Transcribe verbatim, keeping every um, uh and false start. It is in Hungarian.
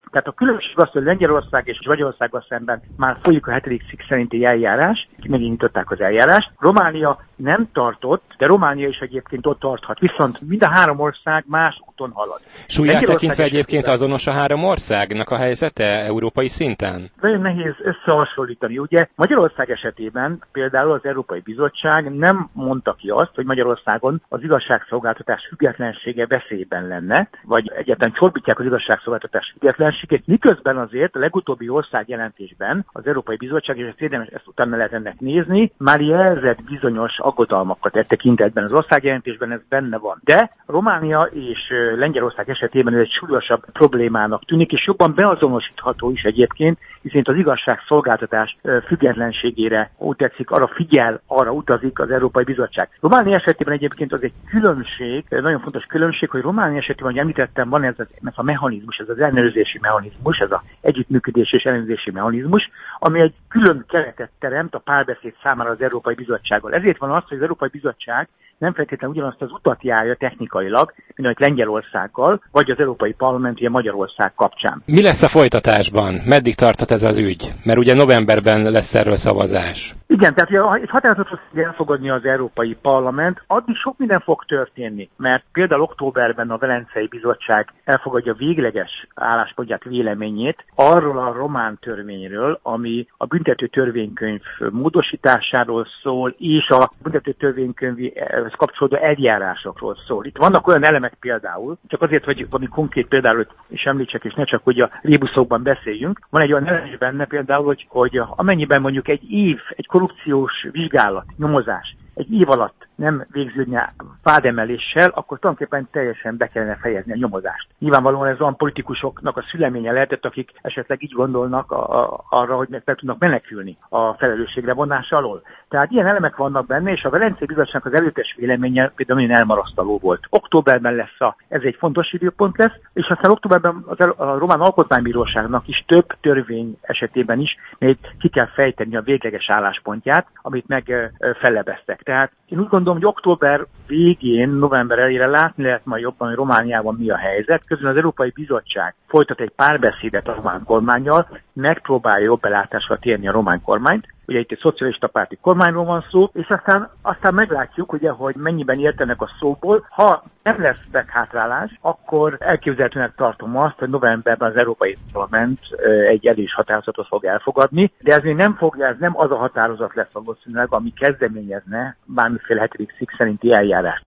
Tehát a különbség az, hogy Lengyelország és Magyarországgal szemben már folyik a hetedik cikk szerinti eljárás, megnyitották az eljárást. Románia nem tartott, de Románia is egyébként ott tarthat. Viszont mind a három ország más úton halad. Súlyát tekintve egyébként azonos a három országnak a helyzete európai szinten? Nagyon nehéz összehasonlítani. Ugye Magyarország esetében például az Európai Bizottság nem mondta ki azt, hogy Magyarországon az igazságszolgáltatás függetlensége veszélyben lenne, vagy egyáltalán csorbítják az igazságszolgáltatás függetlenségét, miközben azért a legutóbbi országjelentésben az Európai Bizottság, és ezt érdemes, ezt utána lehet ennek nézni, már jelzett bizonyos aggodalmakat e tekintetben. Az országjelentésben ez benne van. De Románia és Lengyelország esetében ez egy súlyosabb problémának tűnik, és jobban beazonosítható is egyébként, hiszen az igazságszolgáltatás függetlenségére, úgy tetszik, arra figyel, arra utazik az Európai Bizottság. Románia esetében egyébként az egy különbség, nagyon fontos különbség, hogy Románia esetében, ahogy említettem, van ez, az, ez a mechanizmus, ez az ellenőrzési mechanizmus, ez az együttműködés és ellenőrzési mechanizmus, ami egy külön keretet teremt a párbeszéd számára az Európai Bizottsággal. Ezért van az, hogy az Európai Bizottság nem feltétlenül ugyanazt az utat járja technikailag, mint ahogy Lengyelországgal, vagy az Európai Parlament, ugye Magyarország kapcsán. Mi lesz a folytatásban? Meddig tarthat ez az ügy? Mert ugye novemberben lesz erről szavazás. Igen, tehát egy határozatot fog elfogadni az Európai Parlament, addig sok minden fog történni, mert például októberben a Velencei Bizottság elfogadja végleges álláspontját, véleményét arról a román törvényről, ami a büntető törvénykönyv módosításáról szól, és a büntető törvénykönyvhez kapcsolódó eljárásokról szól. Itt vannak olyan elemek például, csak azért, hogy valami konkrét például is említsek, és ne csak hogy a rébuszokban beszéljünk, van egy olyan elem benne például, hogy, hogy amennyiben mondjuk egy év, egy korrupciós vizsgálat, nyomozás egy év alatt nem végződne vádemeléssel, akkor tulajdonképpen teljesen be kellene fejezni a nyomozást. Nyilvánvalóan ez olyan politikusoknak a szüleménye lehetett, akik esetleg így gondolnak a, a, arra, hogy meg tudnak menekülni a felelősségre vonása alól. Tehát ilyen elemek vannak benne, és a Velencei Bizottságnak az előttes véleménye például nagyon elmarasztaló volt. Októberben lesz a, ez egy fontos időpont lesz, és aztán októberben az, a Román Alkotmánybíróságnak is több törvény esetében is még ki kell fejteni a végleges álláspontját, amit meg fellebeztek. Tehát én úgy gondolom, hogy október végén, november elejére látni lehet majd jobban, hogy Romániában mi a helyzet. Közben az Európai Bizottság folytat egy párbeszédet a román kormánnyal, megpróbálja jobb belátásra térni a román kormányt. Ugye itt egy szocialista párti kormányról van szó, és aztán, aztán meglátjuk, ugye, hogy mennyiben értenek a szóból. Ha nem lesz meghátrálás, akkor elképzelhetőnek tartom azt, hogy novemberben az Európai Parlament egy erős határozatot fog elfogadni, de ez még nem fogja, ez nem az a határozat lesz valószínűleg, ami kezdeményezne bármiféle hetedik cikk szerinti eljárást.